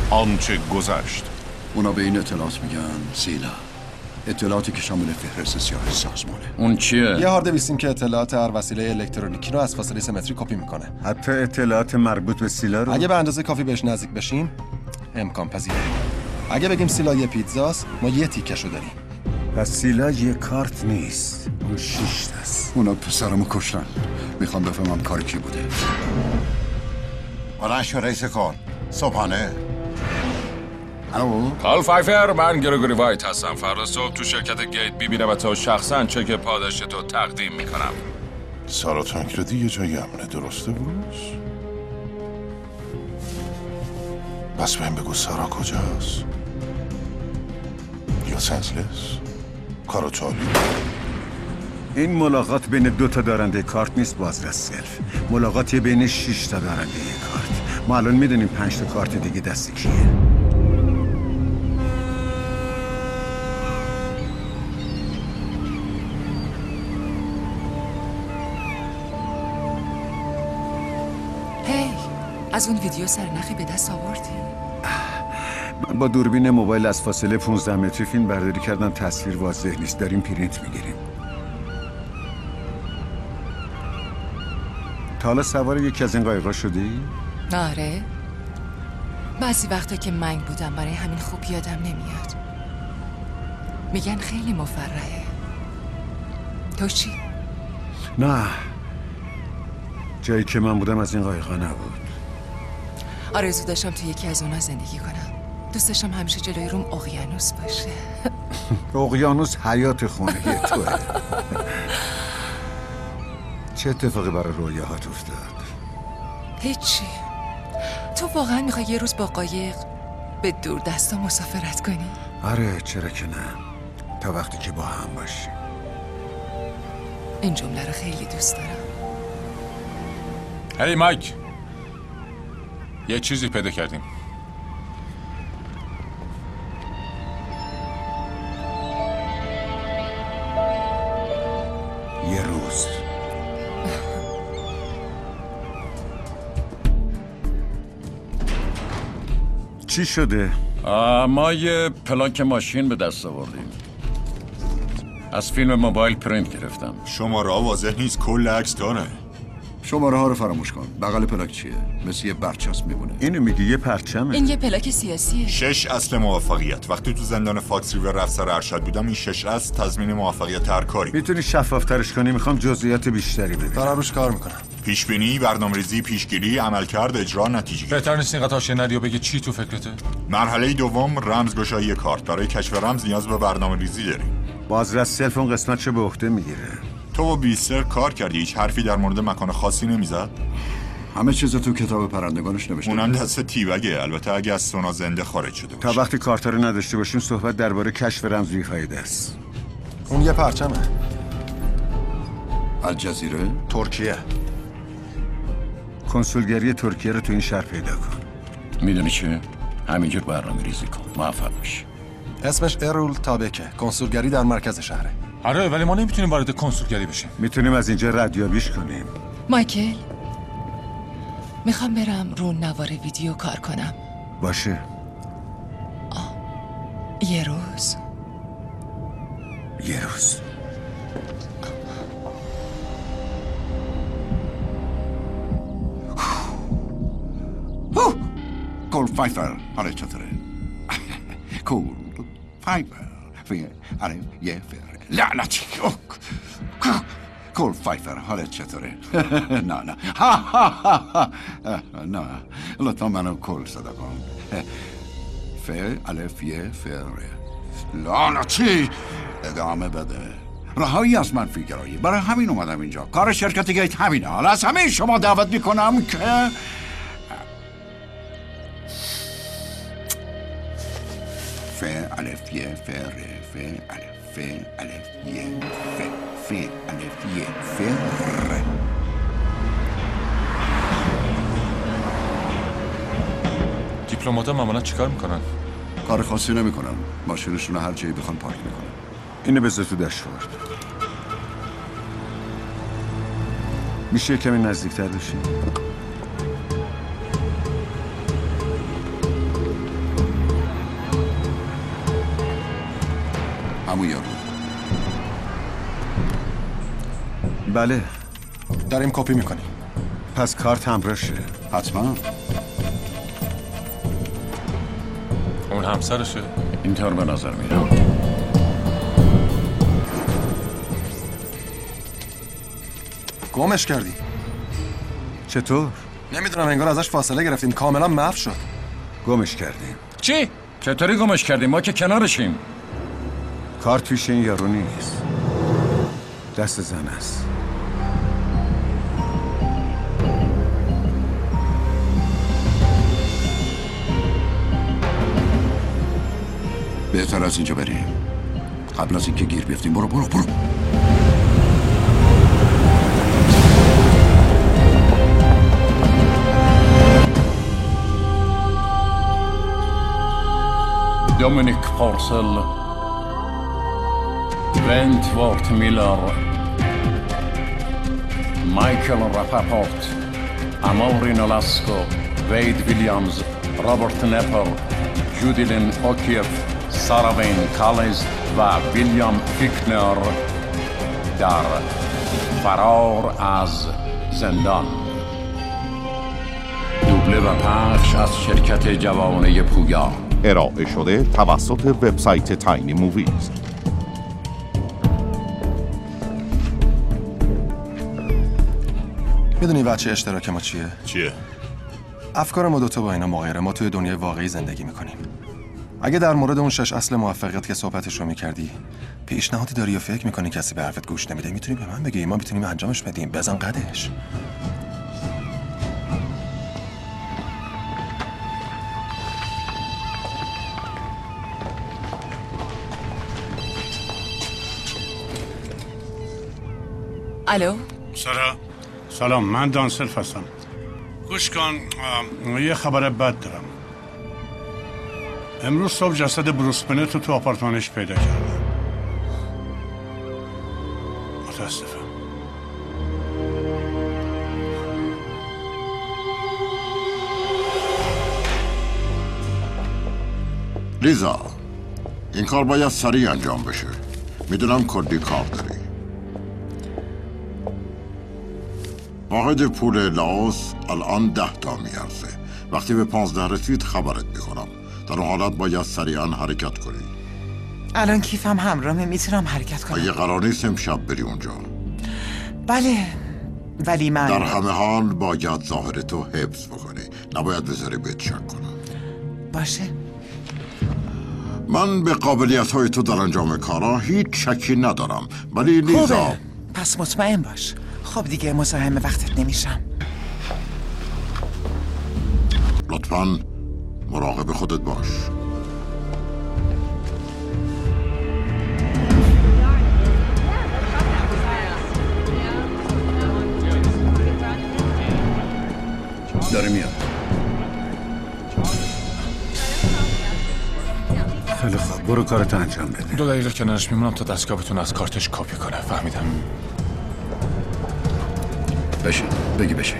آنچه گذشت. اونا به این اطلاعات میگن سیلا. اطلاعاتی که شامل فهرست سیاه سازمانه. اون چیه؟ یه هارد بیسیم که اطلاعات هر وسیله الکترونیکی رو از فاصله 3 متری کپی میکنه. حتی اطلاعات مربوط به سیلا رو؟ اگه به اندازه کافی بهش نزدیک بشیم امکان پذیره. اگه بگیم سیلا یه پیتزاست، ما یه تیکشو داریم. پس سیلا یه کارت نیست، اون 6 است. اونا پسرمو کشتن. میخوام بفهمم کار کی بوده. آرش رئیس کار صبحانه. الو کال فایفر، من گریگوری وایت هستم. فردا صبح تو شرکت گیت ببینم و تو شخصا چک پاداش تو تقدیم میکنم. سارا تانکردی یه جایی امنه، درسته بروس؟ بس بهم بگو سارا کجاست؟ یا سنسلس؟ کارو چالی؟ این ملاقات بین 2 تا دارنده کارت نیست بازرس سلف. ملاقاتی بین 6 تا دارنده کارت. ما الان میدونیم 5 تا کارت دیگه دست کیه. از اون ویدیو سرنخی به دست آوردی؟ من با دوربین موبایل از فاصله 15 متری فیلم برداری کردم. تصویر واضح نیست. داریم پرینت میگیریم. تا حالا سوار یکی از این قایقا شدی؟ آره. بعضی وقتا که منگ بودم برای همین خوب یادم نمیاد. میگن خیلی مفرحه. تو چی؟ نه، جایی که من بودم از این قایقا نبود. آرزو داشتم تو یکی از اونا زندگی کنم. دوست داشتم همیشه جلوی روم اقیانوس باشه. اقیانوس حیات خونگی توه. چه اتفاقی برای رویاهات افتاد؟ هیچی. تو واقعا میخوای یه روز با قایق به دور دستا مسافرت کنی؟ آره، چرا که نه، تا وقتی که با هم باشیم. این جمله رو خیلی دوست دارم. هی مایک، یه چیزی پیدا کردیم. یه روز چی شده؟ ما یه پلاک ماشین به دست آوردیم. از فیلم موبایل پرینت گرفتم. شماره ها واضح نیست، کل عکس داره. شماره ها رو فراموش کن. بغل پلاک چیه؟ مثل یه برچسب میمونه. اینو میگی یه پرچمه؟ این یه پلاک سیاسیه. 6 اصل موفقیت. وقتی تو زندان فاکس ریور افسر ارشد بودم این 6 اصل تضمین موفقیت هر کاری. میتونی شفافترش کنی؟ میخوام جزئیات بیشتری ببینم. دارم روش کار میکنم. پیش بینی، برنامه‌ریزی، پیشگیری، عملکرد، اجرا، نتیجه. بهتر نیست این قطعه سناریو بگه چی تو فکرته؟ مرحله دوم رمزگشایی کارت. برای کشف رمز نیاز به برنامه‌ریزی داریم. بازرس سلف اون قسمتشو به عهده میگیره. تو با بیستر کار کردی؟ هیچ حرفی در مورد مکان خاصی نمیزد؟ همه چیز تو کتاب پرندگانش نوشته. اونم دست تیبگه، البته اگه از سونا زنده خارج شده باشه. تا وقتی کارتا رو نداشته باشیم صحبت درباره کشف رمز بی‌فایده است. اون یه پرچمه. الجزیره؟ ترکیه. کنسولگری ترکیه رو تو این شهر پیدا کن. میدونی چه؟ همینجور برنامه ریزی کن، موفق میشی. اسمش ارول تابکه. کنسولگری در مرکز شهره. آره، ولی ما نمیتونیم وارد کنسولگری بشیم. میتونیم از اینجا ردیابیش کنیم. مایکل، میخوام برم رو نوار ویدیو کار کنم. باشه. یه روز. کول فایفر حالا چطوره؟ کول فایفر آره یه فر لعنتی. کول فایفر حالا چطوره؟ نه نه لطفا منو کول صدا کن. ف الف یه فر لعنتی. ادامه بده. رهایی از منفیگرایی. برای همین اومدم اینجا. کار شرکت گیت همینه. حالا از همه شما دعوت میکنم که ف الف یه فر ف الف یه ف الف یه فر. دیپلمات‌ها معمولا چیکار میکنن؟ کار خاصی نمیکنن. ماشینشون رو هر جایی بخوان پارک میکنن. اینو بذار تو داشبورد. میشه کمی نزدیکتر بشی؟ همون یارو. بله. داریم کپی میکنیم. پس کارت همراهشه. حتما. اون همسرشه؟ اینطور به نظر میاد. گمش کردی. چطور؟ نمیدونم، انگار ازش فاصله گرفتیم، کاملا محو شد. گمش کردیم. چی؟ چطوری گمش کردیم؟ ما که کنارشیم. کارت پیش این یارو نیست. دست زن است. بهتر از اینجا بریم. قبل از اینکه گیر بیفتیم. برو. Dominic Purcell, Wentworth Miller, Michael Rapaport, Amory Nolasco, Wade Williams, Robert Nepper, Judilyn O'Keefe, Sarah Wayne Collins و ویلیام فیکنر در فرار از زندان. دوبله و پخش از شرکت جوانه پویا. ارائه شده توسط وبسایت تاینی موویز. میدونی بچه اشتراک ما چیه؟ چیه؟ افکار ما دوتا با اینا مغایره. ما توی دنیای واقعی زندگی میکنیم. اگه در مورد اون 6 اصل موفقیت که صحبتش رو میکردی پیشنهادی داری یا فکر میکنی کسی به حرفت گوش نمیده، میتونی به من بگی، ما میتونیم انجامش بدیم. بزن قدش. الو؟ سلام، من دانسلف هستم. گوش کن، یه خبر بد دارم. امروز صبح جسد بروس بنت رو تو آپارتمانش پیدا کردم. متاسفم. لیزا، این کار باید سریع انجام بشه. میدونم کلی کار داری. واحد پول لاوس الان 10 تا میارزه. وقتی به 15 رسید خبرت میکنم. در اون حالت باید سریعا حرکت کنی. الان کیفم همراهمه، میتونم حرکت کنم. اگه قرار نیست امشب بری اونجا. بله، ولی من در همه حال باید ظاهرتو حفظ بکنی. نباید بذاری بهت شک کنم. باشه. من به قابلیت‌های تو در انجام کارا هیچ شکی ندارم، ولی لیزا خوبه. پس مطمئن باش. خب دیگه مزاحم وقتت نمیشم. لطفاً مراقب خودت باش. داره میاد. خیلی خوب، برو کارتو انجام بده. 2 دقیقه کنارش میمونم تا دستگاه بتونه از کارتش کپی کنه. فهمیدم. بشین، بشین.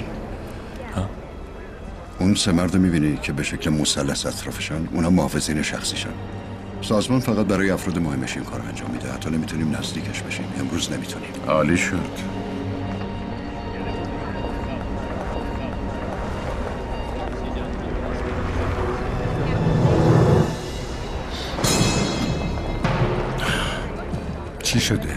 اون 3 مرد میبینی که به شکل مثلث اطرافشن؟ اونا محافظین شخصیشن. سازمان فقط برای افراد مهمش این کار انجام میده. حتی نمیتونیم نزدیکش بشیم. امروز نمیتونیم. عالی شد. چی شده؟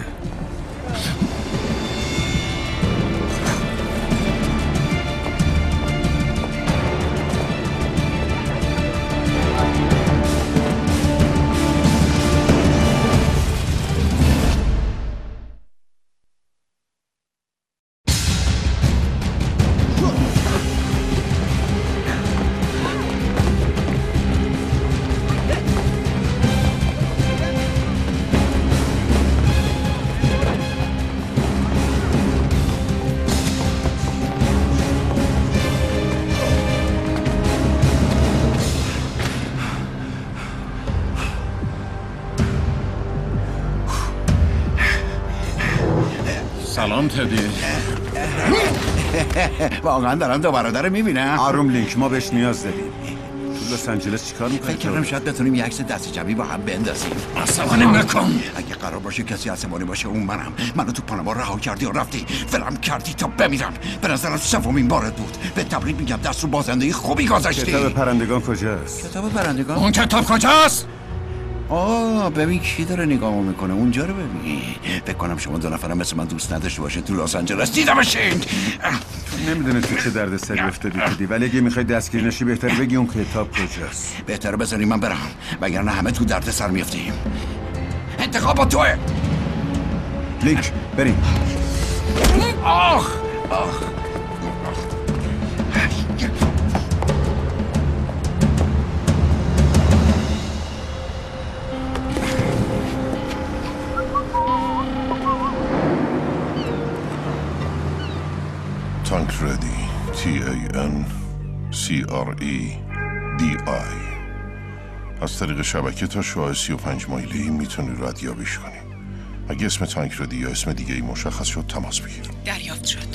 سلام تدی. واقعا دارم 2 برادر میبینم. آروم لینک، ما بهش نیاز داریم. تو لس آنجلس چیکار می‌کنی؟ فکر کردم شاید بتونیم یه عکس دست جمعی با هم بندازیم. عصبانی نکن. اگه قرار باشه کسی عصبانی باشه اون منو تو پاناما رها کردی و رفتی ولم کردی تا بمیرم. به نظرم سومین بارت بود. به تبریک میگم دست رو بازندگی خوبی گذاشتی. کتاب پرندگان کجاست؟ کتاب پرندگان؟ اون کتاب کجاست؟ ببین کی داره نگاهمو میکنه. اونجا رو ببین. فکر کنم شما دو نفرم مثل من دوست نداشته باشین تو لس آنجلس دیدمشین. نمیدونه تو چه دردسری افتادی کدی، ولی اگه میخوای دستگیر نشی بهتر بگی اون کتاب کجاست. بهتره بذاری من برم وگرنه همه تو دردسر میافتیم. انتخاب با توه. لینک بریم. آخ. تانکردی TANCREDI. از طریق شبکه تا شعاع 35 مایله‌ای میتونی ردیابیش کنی. اگه اسم تانکردی یا اسم دیگه ای مشخص شد تماس بگیر. دریافت شد.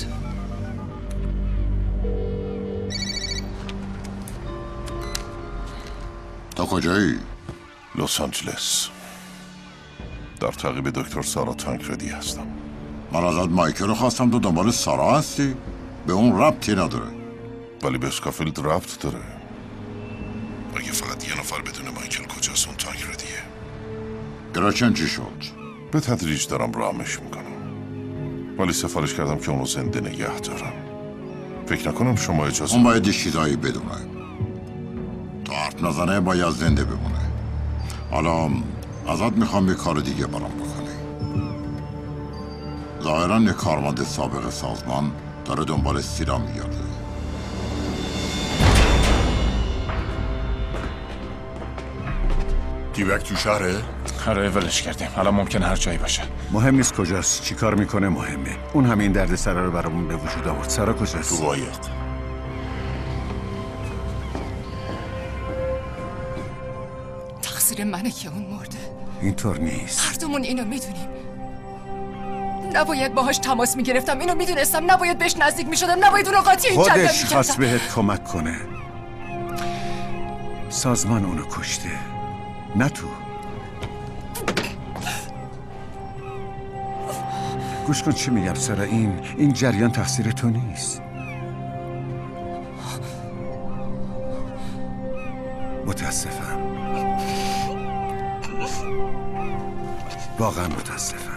تا کجایی؟ لس آنجلس. در تعقیب دکتر سارا تانکردی هستم. من ازت مایکل رو خواستم، تو دنبال سارا هستی؟ به اون ربطی نداره. ولی به اسکافیلد ربط داره. اگه فقط یه نفر بدون مایکل کجاست اون تانکردیه. گراچن چی شد؟ به تدریج دارم رامش میکنم. ولی سفارش کردم که اونو زنده نگه دارم. فکر نکنم شما اجازه. اون باید چیزایی بدونه. تا حرف نزنه باید زنده بمونه. حالا ازت میخوام یه کار دیگه برام بکنی. ظاهرا یه کارمند سابق سازمان داره دنبال سیرا میگرده. دیوک تو شهره؟ آره ولش کردیم. الان ممکنه هر جایی باشه. مهم نیست کجاست، چی کار میکنه مهمه. اون همین درد سرا رو برامون به وجود آورد. سارا کجاست؟ تو قایق. تقصیر منه که اون مرده. اینطور نیست. هر دومون اینو میدونیم. نباید باهاش تماس میگرفتم. اینو میدونستم. نباید بهش نزدیک میشدم. نباید اونو قاطی این جنگل خودش خواست بهت کمک کنه. سازمان اونو کشته، نه تو. گوش کن چی میگم سارا. این جریان تقصیر تو نیست. متاسفم، واقعا متاسفم.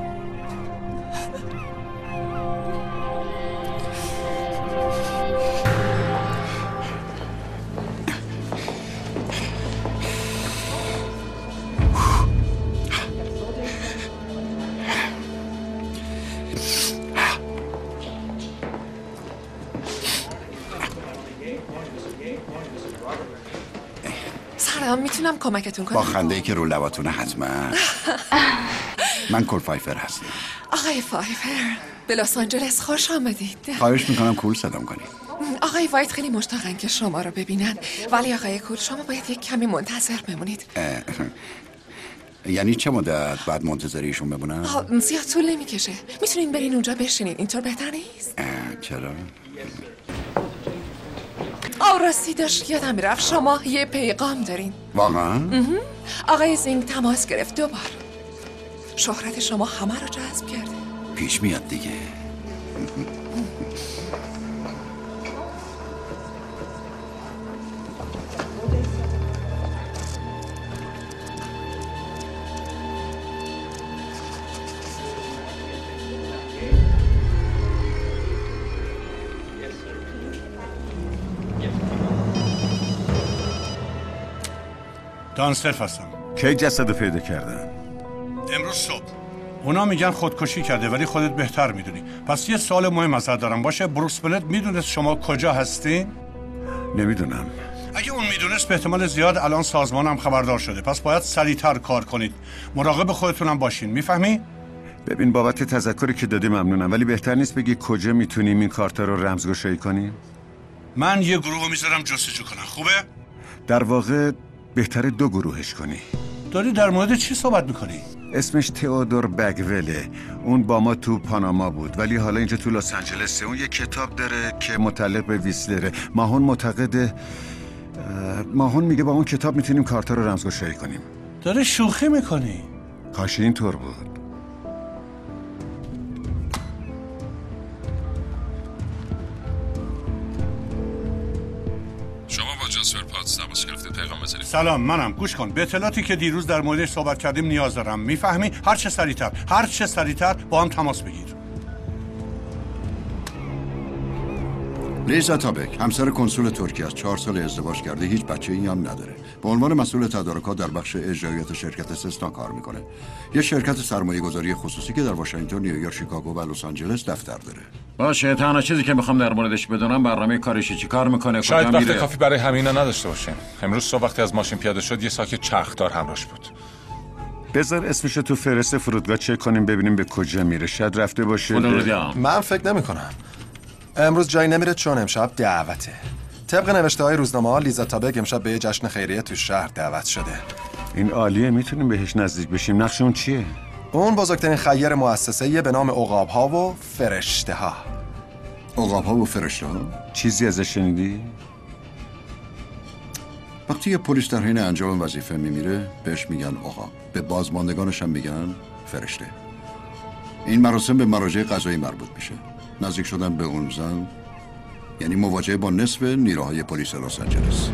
سلام، میتونم کمکتون کنم؟ با خنده‌ای که رو لباتونه حتما. من کول فایفر هستم. آقای فایفر، به لس آنجلس خوش آمدید. خواهش میکنم کول صدام کنی. آقای وایت خیلی مشتاقن که شما رو ببینن، ولی آقای کول شما باید یک کمی منتظر بمونید. یعنی چه مدت بعد منتظریشون بمونم؟ زیاد طول نمیکشه. میتونین برین اونجا بشینین. اینطور بهتر نیست؟ چرا؟ راستی داشت یادم میرفت شما یه پیغام دارین. واقعا؟ آقای زینگ تماس گرفت 2 بار. شهرت شما همه رو جذب کرده. پیش میاد دیگه. دانسلف هستم. کی جسد پیدا کردن؟ امروز صبح. اونا میگن خودکشی کرده ولی خودت بهتر میدونی. پس یه سوال مهم ازت دارم. باشه بروس ولت میدونست شما کجا هستین؟ نمیدونم. اگه اون میدونست به احتمال زیاد الان سازمانم خبردار شده. پس باید سریعتر کار کنید. مراقب خودتونم باشین. میفهمی؟ ببین بابت تذکری که دادی ممنونم، ولی بهتر نیست بگی کجا میتونیم این کارتا رو رمزگشایی کنیم؟ من یه گروه میذارم جستجو کنن. خوبه؟ در واقع بهتره 2 گروهش کنی. داری در مورد چی صحبت میکنی؟ اسمش تئودور بگوله. اون با ما تو پاناما بود ولی حالا اینجا تو لس آنجلسه. اون یه کتاب داره که متعلق به ویسلره. ماهون معتقده ماهون میگه با اون کتاب میتونیم کارتا رو رمزگشایی کنیم. داره شوخی میکنی؟ کاش اینطور بود. شما با جاسپر پاتس تماس گرفتید پیغام بزنید. سلام، منم. گوش کن، به اطلاعاتی که دیروز در موردش صحبت کردیم نیاز دارم. میفهمی؟ هر چه سریعتر با هم تماس بگیر. لیزا تابک همسر کنسول ترکیه است. 4 سال ازدواج کرده، هیچ بچه‌ای هم نداره. به عنوان مسئول تدارکات در بخش اجرایات شرکت سسنا کار میکنه. یه شرکت سرمایه‌گذاری خصوصی که در واشنگتن، نیویورک، شیکاگو و لس آنجلس دفتر داره. باشه، تنها چیزی که میخوام در موردش بدونم برنامه کارش چی کار میکنه، شاید کجا وقت میره. کافی برای همینا نداشته باشیم. امروز صبح وقتی از ماشین پیاده شد یه ساک چرخدار همراهش بود. بذار اسمشو تو فهرست فرودگاه چک کنیم ببینیم به کجا میره. شاید رفته باشه. من فکر نمی‌کنم. امروز جایی نمیره چون امشب دعوته. طبق نوشته‌های روزنامه‌ها لیزا تابک امشب به یه جشن خیریه تو شهر دعوت شده. این عالیه، میتونیم بهش نزدیک بشیم. نقش اون چیه؟ اون بزرگترین خیر مؤسسه‌ای به نام عقاب‌ها و فرشته‌ها. عقاب‌ها و فرشته‌ها؟ چیزی ازش شنیدی؟ وقتی یه پلیس در حین انجام وظیفه میمیره بهش میگن عقاب. به بازماندگانش هم میگن فرشته. این مراسم به مراجع قضایی مربوط میشه. نزدیک شدن به اون زن یعنی مواجهه با نصف نیروهای پلیس لس آنجلس.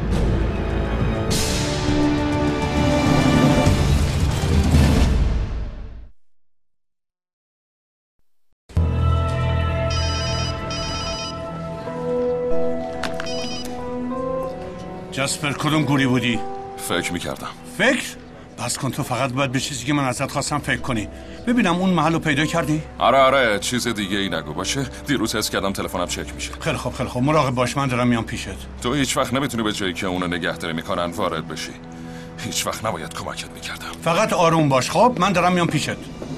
جاسپر، کدوم گوری بودی؟ فکر میکردم. فکر؟ بس کن، تو فقط باید به چیزی که من ازت خواستم فکر کنی. ببینم اون محل رو پیدا کردی؟ آره چیز دیگه ای نگو باشه. دیروز حس کردم تلفنم چک میشه. خیلی خوب مراقب باش، من دارم میام پیشت. تو هیچ وقت نمیتونی به جایی که اونو نگهداری میکنن وارد بشی. هیچ وقت نباید کمکت میکردم. فقط آروم باش. خب من دارم میام پیشت.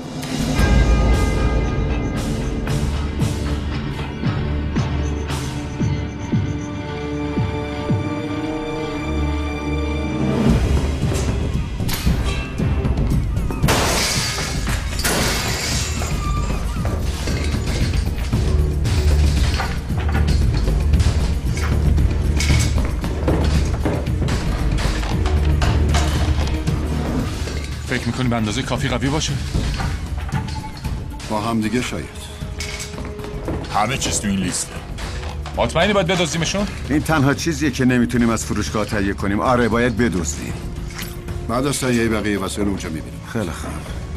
فکر میکنی به اندازه کافی قوی باشه؟ با هم دیگه شاید. همه چیز تو این لیسته. مطمئنی باید بدزدیمشون؟ این تنها چیزیه که نمیتونیم از فروشگاه تهیه کنیم. آره باید بدزدیم. بعد از تهیه بقیه وسایل اونجا میبینیم. خیلی خوب.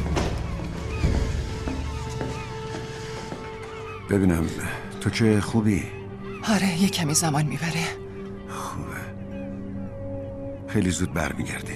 ببینم تو که خوبی؟ آره، یه کمی زمان میبره. خوبه. خیلی زود برمیگردیم.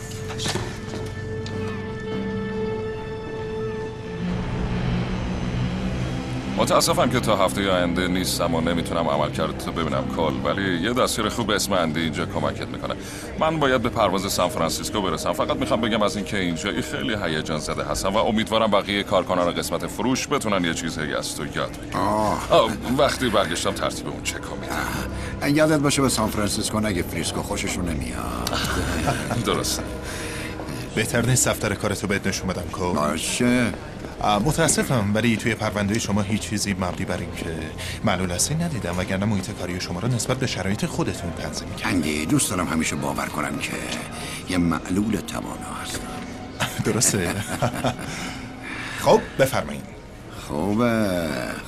متاسفم که تا هفته آینده نیستم و نمیتونم عملکردت ببینم کل، ولی یه دستیار خوب به اسم اندی اینجا کمکت میکنه. من باید به پرواز سان فرانسیسکو برسم. فقط میخوام بگم از اینکه اینجایی خیلی هیجان زده هستم و امیدوارم بقیه کارکنان قسمت فروش بتونن یه چیزی از تو یاد بگیرن. وقتی برگشتم ترتیب اون چکو میدم. یادت باشه به سان فرانسیسکو نگه فریسکو خوششون نمیاد. درسته. بهتر نیست دفتر کارتو بهت نشون بدم که باشه. متاسفم ولی توی پرونده شما هیچ چیزی مبنی بر این که معلول هستی ندیدم، وگرنه محیط کاری شما رو نسبت به شرایط خودتون تنظیم می‌کنم. کندی دوست دارم همیشه باور کنم که یه معلول توانا هستم. درسته. خب بفرمایید. خوبه.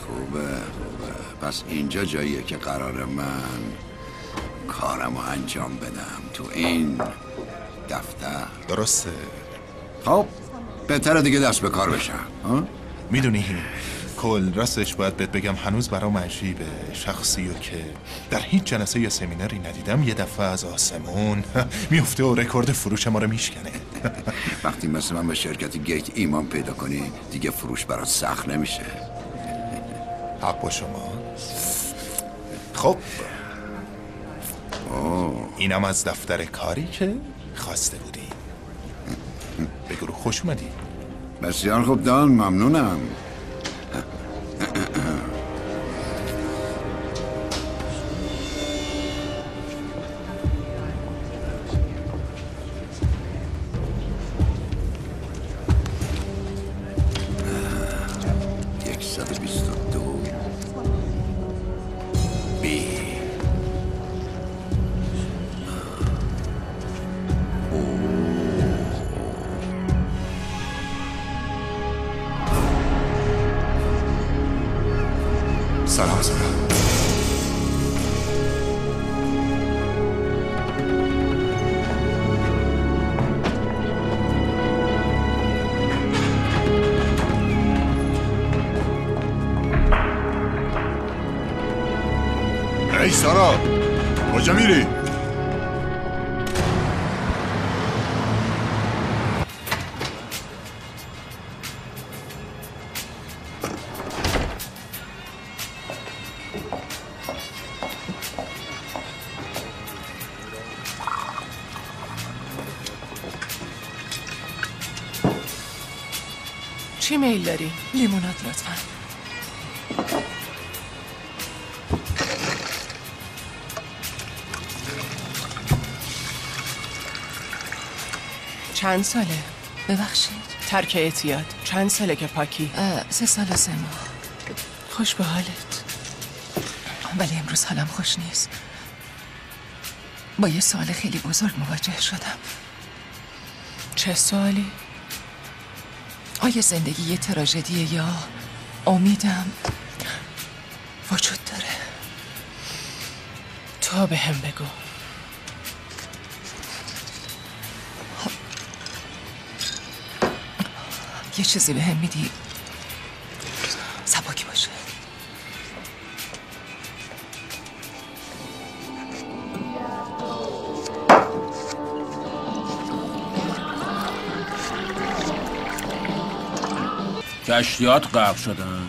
پس اینجا جاییه که قرار من کارمو انجام بدم، تو این دفتر. درسته. خب بهتره دیگه دست به کار بشم. میدونی کل راستش باید بهت بگم هنوز برام عجیبه، شخصی رو که در هیچ جلسه یا سمیناری ندیدم یه دفعه از آسمون میفته و رکورد فروش ما رو میشکنه. وقتی مثل من به شرکت گیت ایمان پیدا کنی دیگه فروش برات سخت نمیشه. حق با شما. خب اینم از دفتر کاری که خواسته بودی. به گروه خوش اومدی. بسیار خوب دان، ممنونم. کجا میری؟ چی میل داری؟ لیموناد لطفا. چند ساله؟ ببخشید ترک اعتیاد. چند ساله که پاکی؟ 3 سال و 3 ماه. خوش به حالت. ولی امروز حالم خوش نیست. با یه سوال خیلی بزرگ مواجه شدم. چه سوالی؟ آیا زندگی یه تراژدیه یا امیدم وجود داره؟ تو به هم بگو. یه چیزی به هم میدی سباکی باشه. کشتیات غرق شدن.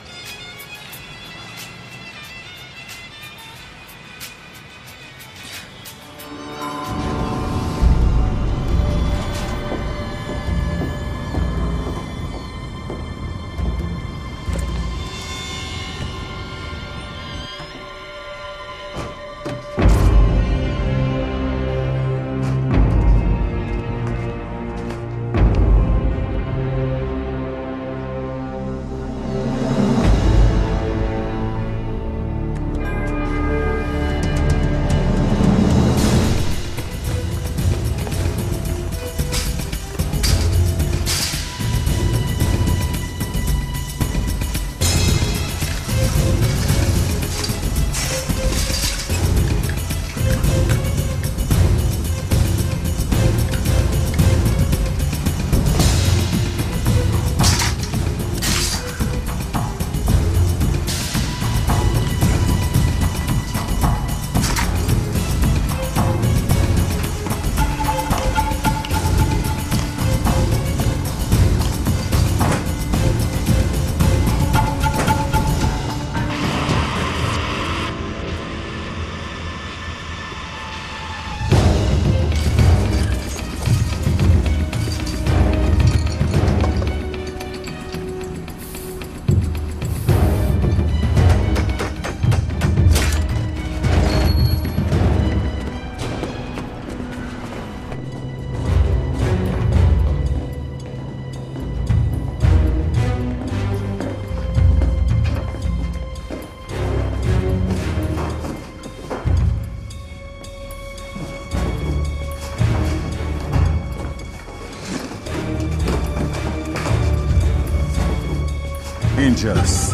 اینجاست.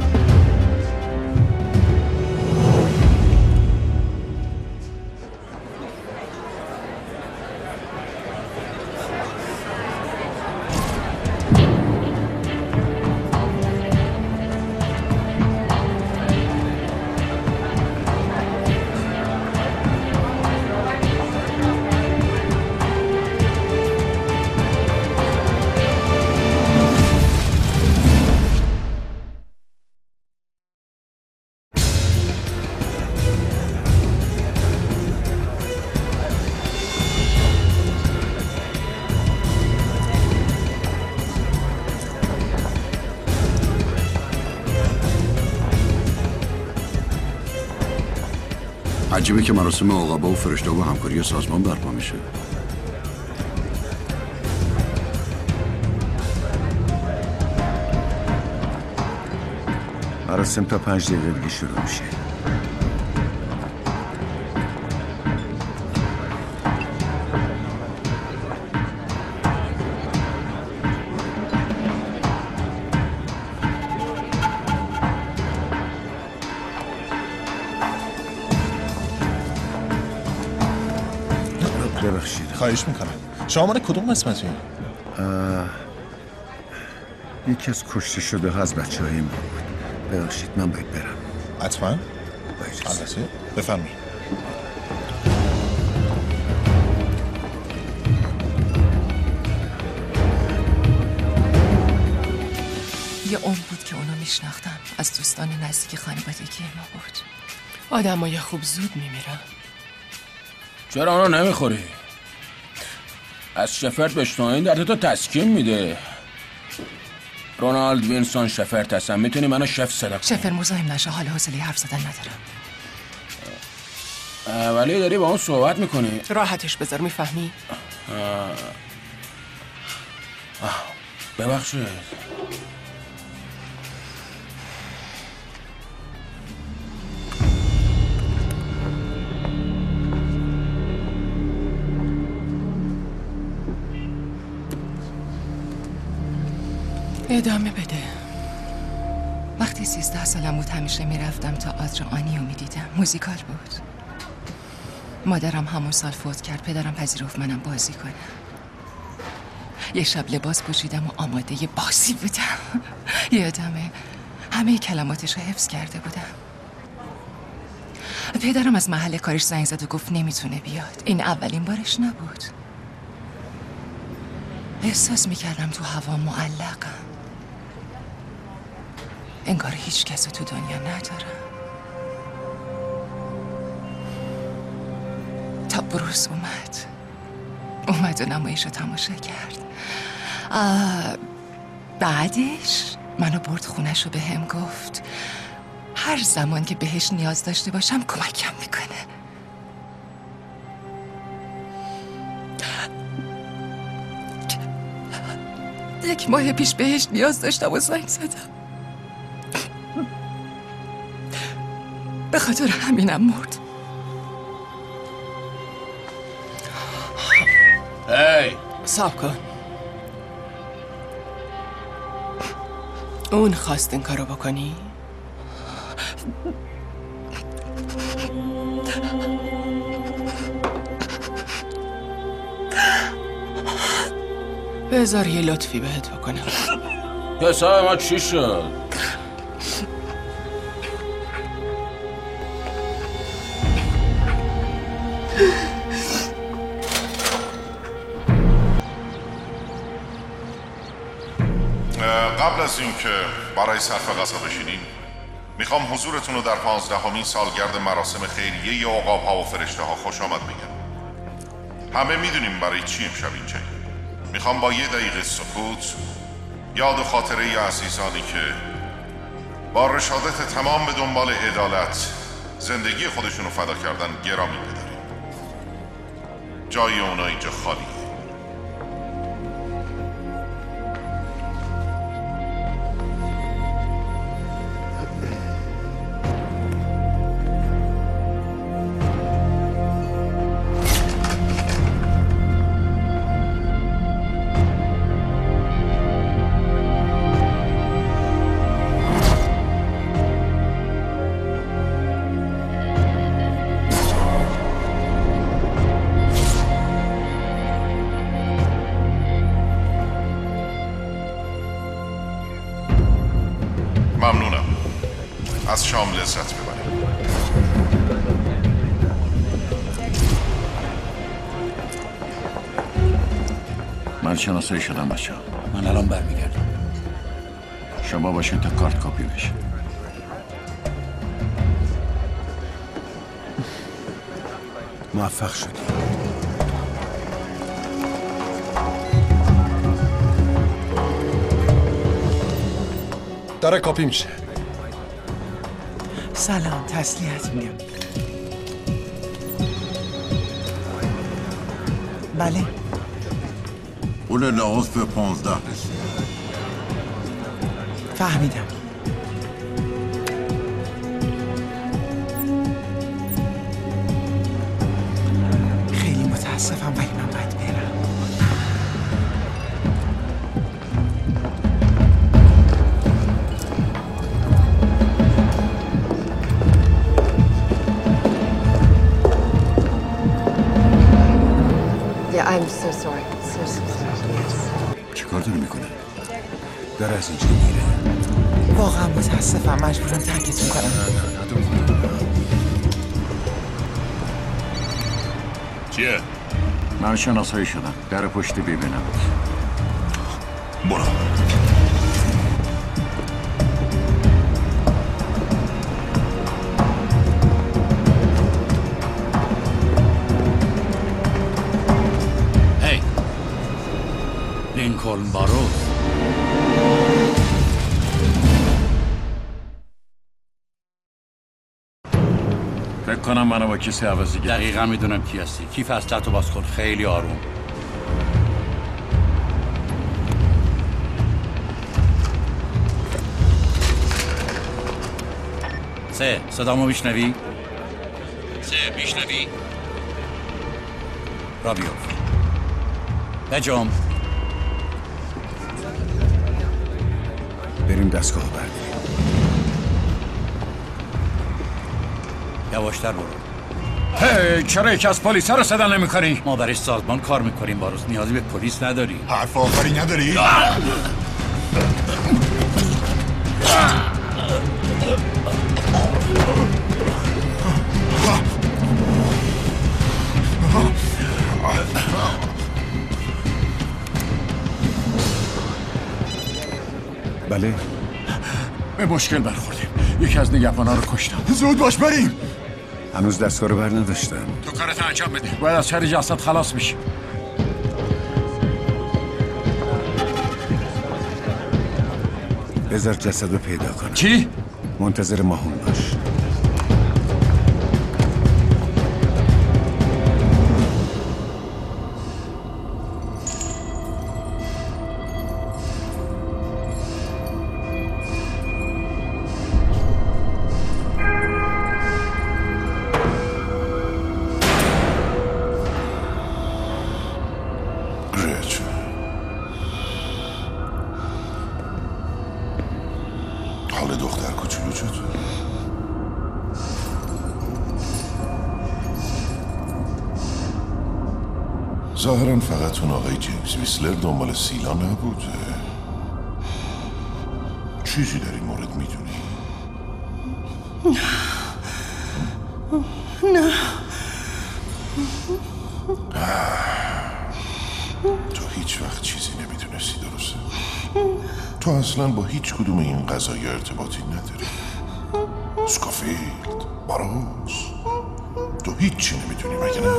عجیبه که مراسم عقبا و فرشته و همکاری سازمان برپا میشه. مراسم تا 5 دقیقه دیگه شروع میشه. ببخشید. خواهش میکنم. شما مال کدوم قسمتی؟ یکی از کشته شده ها از بچه‌های این بود. ببخشید من باید برم. حتما؟ البته. بفرمایید. میشناختم. از دوستان نزدیک خانوادگی ما بود. آدمای خوب زود میمیرن. چرا آنو نمیخوری؟ از شفرت بشنوین دردتو تسکین میده. رونالد وینسون شفرت هستم. میتونی منو شف صدا کنی؟ شفر مزاحم نشه، حال حوصله حرف زدن ندارم. ولی داری با اون صحبت میکنی. راحتش بذار، میفهمی؟ ببخشید. ادامه بده. وقتی 13 سالم بود همیشه میرفتم تئاتر آنیو میدیدم. موزیکال بود. مادرم همون سال فوت کرد. پدرم پذیرفت منم بازی کنم. یه شب لباس پوشیدم و آماده یه بازی بودم. یادمه همه کلماتش رو حفظ کرده بودم. پدرم از محل کارش زنگ زد و گفت نمیتونه بیاد. این اولین بارش نبود. احساس میکردم تو هوا معلقم. انگار هیچ کس تو دنیا ندارم. تا بروس اومد و نمایش رو تماشا کرد. بعدش منو برد خونش رو به هم گفت هر زمان که بهش نیاز داشته باشم کمکم میکنه. یک ماه پیش بهش نیاز داشتم و زنگ زدم. به خاطر همینم مرد. هی صبر کن. اون خواست این کارو بکنی؟ بذار یه لطفی بهت بکنم. حساب ما چی شد؟ قبل از اینکه برای صرف غذا بشینیم میخوام حضورتون رو در 15مین سالگرد مراسم خیریه عقاب ها و فرشته ها خوش آمد بگم. همه میدونیم برای چی امشب اینجاییم. میخوام با یه دقیقه سکوت یاد و خاطره عزیزانی که با رشادت تمام به دنبال عدالت زندگی خودشون رو فدا کردن گرامی بداریم. جای اونا اینجا خالیه. ممنونم. از شام لذت ببرید. من شناسایی شدم بچه ها. من الان برمیگردم. شما باشید تا کارت کاپی بشه. موفق شدی. داره کاپی میشه. سلام، تسلیت میگم. بله. اون لحاظ به 15 فهمیدم. خیلی متاسفم ولی من باید برم. I'm so sorry. So sorry. چه کار داره میکنه؟ داره از اینجا میره. واقعا متاسفم، مجبورم ترکتون کنم. چیه؟ من شناسایی شدم. در پشتی ببینم. برو. کلن باروز. فکر کنم منو با کسی عوضی گرفت. دقیقا میدونم کی هستی. کیف اصلتو باز کن. خیلی آروم. صدامو میشنوی؟ میشنوی؟ را بیفت. بجام. بریم دستگاه برداریم. یواشتر برو. هی چرا یکی از پلیس رو صدا نمی کنی؟ ما برای سازمان کار میکنیم باروز. نیازی به پلیس نداری. حرف آخری نداری؟ بله به مشکل برخوردیم. یکی از نگهبانا رو کشتم. زود باش بریم. هنوز دستگاه رو بر نداشتم. تو کارت انجام بده. باید از شر جسد خلاص بشی. بذار جسد رو پیدا کنم. چی؟ منتظر ماهون باش. حال دختر کوچولو چطور؟ ظاهرا فقط اون آقای جیمز ویسلر دنبال سیلا نبوده. چیزی در این مورد میدونی؟ نه. تو هیچ وقت چیزی نمیدونستی، درسته؟ تو اصلا با هیچ کدوم این قضايا ارتباطی نداری. اسکافیلد، باروز، تو هیچی نمیدونی مگه نه؟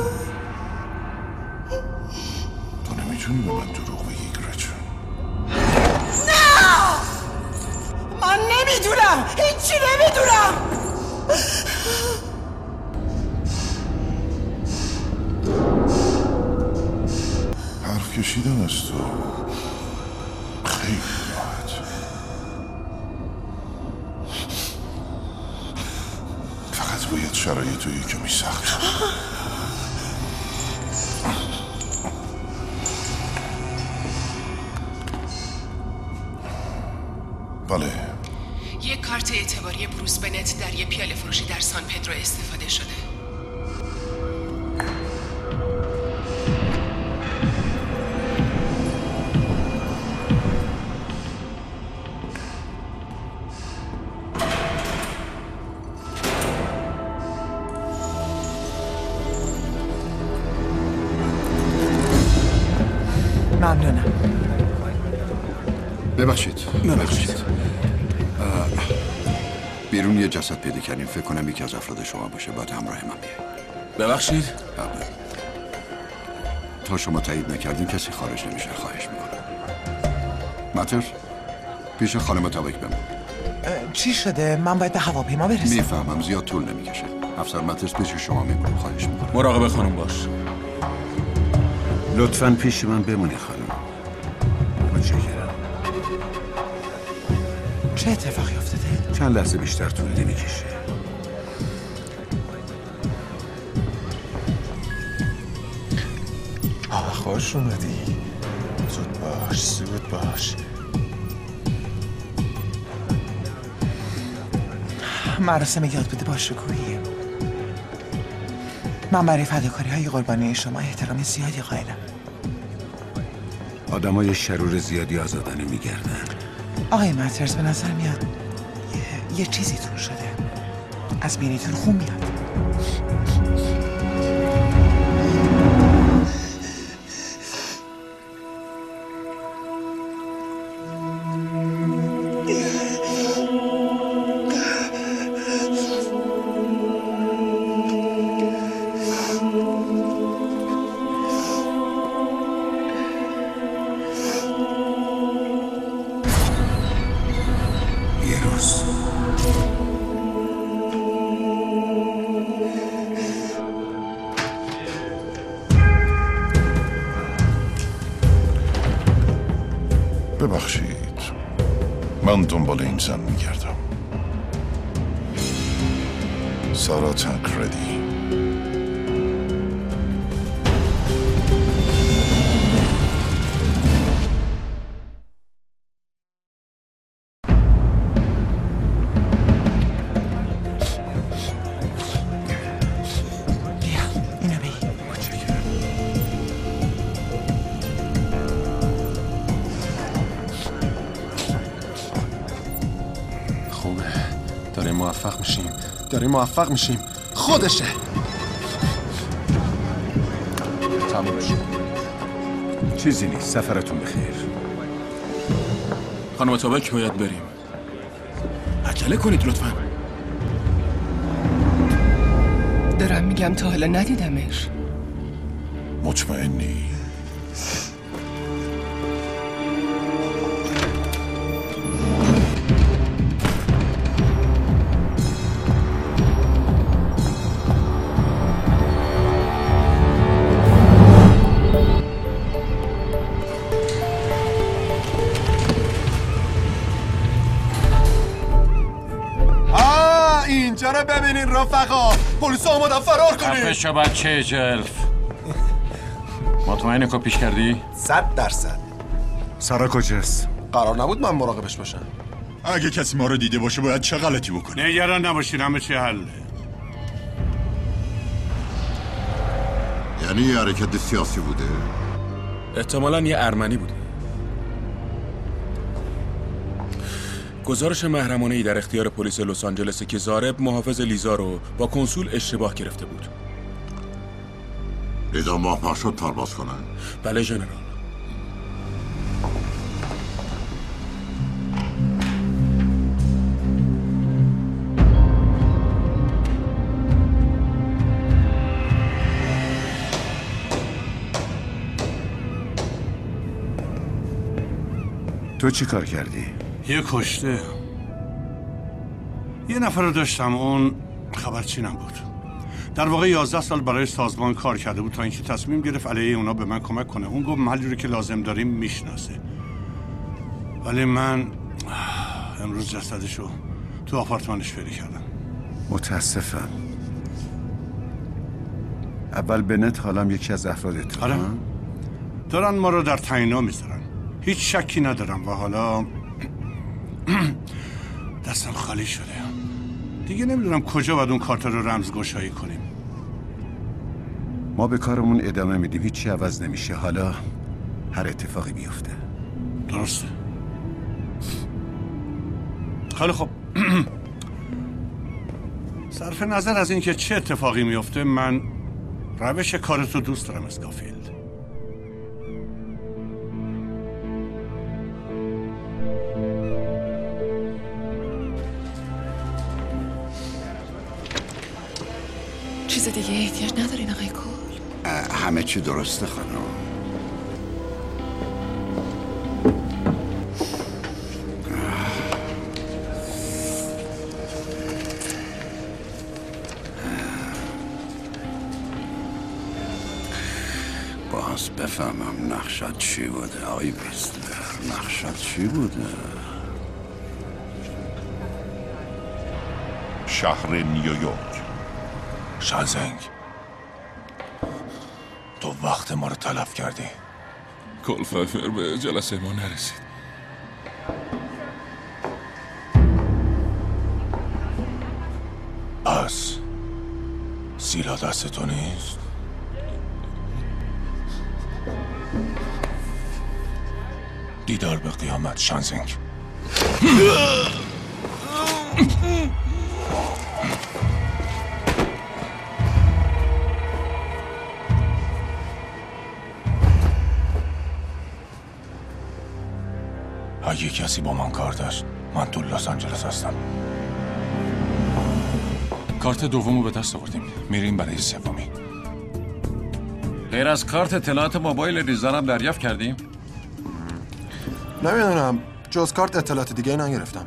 تو نمیتونی به من دروغ بگی گرچن. نه! من نمیدونم، هیچی نمیدونم. حرف کشیدن از تو خیلی راحت. فقط باید شرایط رو یکمی سخت کنی. بله. یک کارت اعتباری بروس بنت در یک پیاله فروشی در سان پدرو استفاده شده. ممنونم. ببخشید. بیرون یه جسد پیدا کردیم. فکر کنم یکی از افراد شما باشه. باید همراه من بیاید. ببخشید؟ تا شما تایید نکردین کسی خارج نمیشه. خواهش میکنم. ماتر پیش خانم تابک بمون. چی شده؟ من باید به هواپیما برسم. میفهمم زیاد طول نمیکشه. افسر ماترس پیش شما میمونه. خواهش میکنم. مراقب خانم باش. لطفاً پیش من بمونی خانم. متشکرم. چه اتفاقی افتاده؟ چند لحظه بیشتر طول نمیکشه. خوش اومدی. زود باش. مراسم یاد بوده با شکوهیه. من برای فداکاری های قربانی شما احترام زیادی قائلم. آدمای شرور زیادی آزادانه میگردن. آقای ماترز به نظر میاد یه چیزی تون شده. از بینیتون خون میاد. ببخشید، من دنبال این زن میگردم. سارا تانکردی. داریم موفق میشیم. خودشه. تموم شد. چیزی نیست. سفرتون بخیر. خانم تابک باید بریم. عجله کنید لطفا. دارم میگم تا حالا ندیدمش. مطمئنی؟ اینجا رو ببینین رفقا، پلیس آمدن فرار کنین. خفه شو بچه جلف. مطمئنه که پیش کردی؟ 100%. سارا کجاست؟ قرار نبود من مراقبش باشم. اگه کسی ما رو دیده باشه باید چه غلطی بکنه؟ نگران نباشین، همه چی حله. یعنی یه حرکت سیاسی بوده؟ احتمالاً یه ارمنی بوده. گزارش محرمانه‌ای در اختیار پلیس لس آنجلس که زارب محافظ لیزا رو با کنسول اشتباه گرفته بود. لیزا موفق شد تارباز کنن؟ بله ژنرال. تو چی کار کردی؟ یه کشته. یه نفر رو داشتم، اون خبرچینم بود. در واقع 11 سال برای سازمان کار کرده بود تا اینکه تصمیم گرفت علیه اونا به من کمک کنه. اون گفت محلی رو که لازم داریم میشناسه. ولی من امروز جسدشو تو آپارتمانش پیدا کردم. متاسفم. اول بنت حالم یکی از افرادت. آره. دارن ما رو در تعیینا میذارن. هیچ شکی ندارم و حالا دستم خالی شده. دیگه نمیدونم کجا باید اون کارت رو رمزگشایی کنیم. ما به کارمون ادامه میدیم، هیچی عوض نمیشه. حالا هر اتفاقی بیفته. درسته. خیلی خب. صرف نظر از اینکه چه اتفاقی میفته، من روش کارتو دوست دارم اسکافیلد. چیز دیگه احتیاج ندارین آقای کول؟ همه چی درسته خانم. باز بفهمم نقشت چی بوده آقای ویستلر. نقشت چی بوده؟ شهر نیویورک. شانزنگ، تو وقت ما رو تلف کردی. کلفایفر به جلسه ما نرسید. پس سیلا دست تو نیست؟ دیدار به قیامت شانزنگ. اگه کسی با من کار داشت، من تو لس آنجلس هستم. کارت دومو به دست آوردیم، میریم برای سومی. غیر از کارت اطلاعات موبایل ریزانم دریافت کردیم؟ نمیدونم، جز کارت اطلاعات دیگه نگرفتم.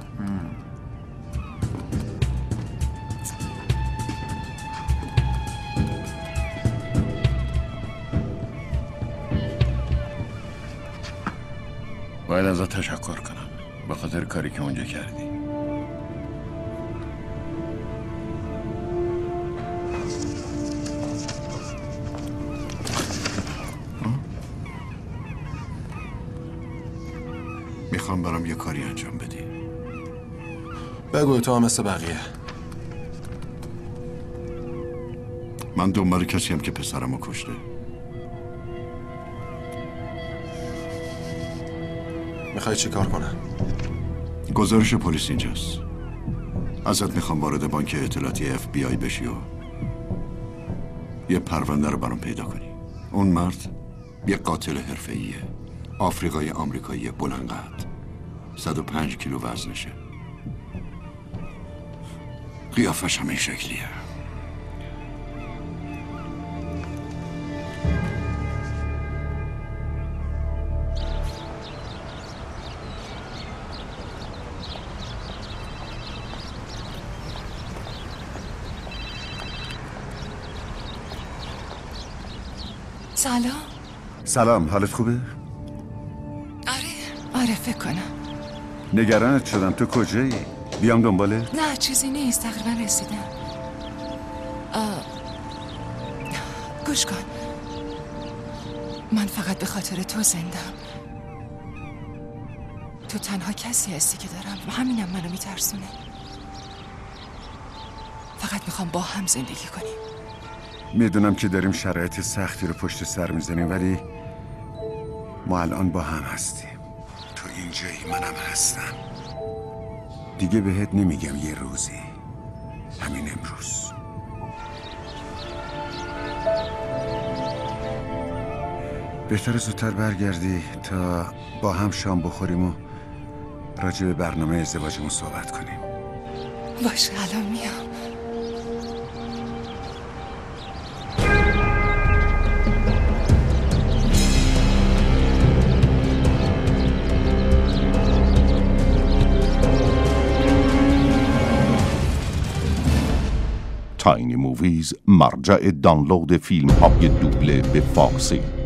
باید ازت تشکر کنم به خاطر کاری که اونجا کردی. میخوام برام یه کاری انجام بدی. بگو تو هم مثل بقیه. من دنبال کسی هم که پسرمو کشته. میخوای چی کار کنم؟ گزارش پلیس اینجاست. ازت میخوام وارد بانک اطلاعاتی FBI بشی و یه پرونده رو برام پیدا کنی. اون مرد یه قاتل حرفه‌ایه. آفریقای آمریکایی بلند قد، 105 کیلو وزنشه. قیافش هم این شکلیه. سلام. سلام، حالت خوبه؟ آره فکر کنم. نگرانت شدم، تو کجایی؟ بیام دنبالت؟ نه چیزی نیست، تقریبا رسیدم. گوش کن، من فقط به خاطر تو زندم. تو تنها کسی هستی که دارم و همینم منو میترسونه. فقط میخوام با هم زندگی کنیم. میدونم که داریم شرایط سختی رو پشت سر میزنیم، ولی ما الان با هم هستیم. تو اینجایی، منم هستم. دیگه بهت نمیگم یه روزی، همین امروز. بهتر زودتر برگردی تا با هم شام بخوریم و راجع به برنامه ازدواجمون صحبت کنیم. باشه الان میام. تاینی موویز، مرجع دانلود فیلم های دوبله به فارسی.